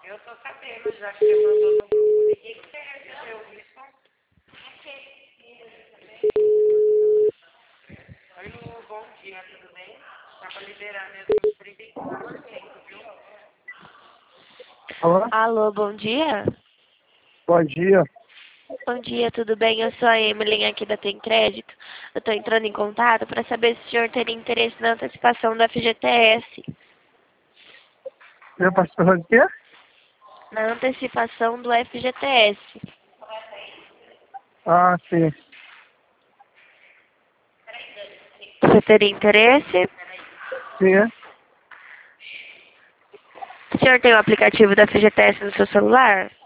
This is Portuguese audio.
Eu tô sabendo, já que você mandou no grupo. O que você recebeu isso? Oi, Lu, bom dia, tudo bem? Tá pra liberar mesmo os 35%, viu? Alô? Alô, bom dia? Bom dia. Bom dia, tudo bem? Eu sou a Emily aqui da Tem Crédito. Eu estou entrando em contato para saber se o senhor teria interesse na antecipação do FGTS. Minha participação de quê? Na antecipação do FGTS. Ah, sim. Você teria interesse? Sim, é? O senhor tem o aplicativo da FGTS no seu celular?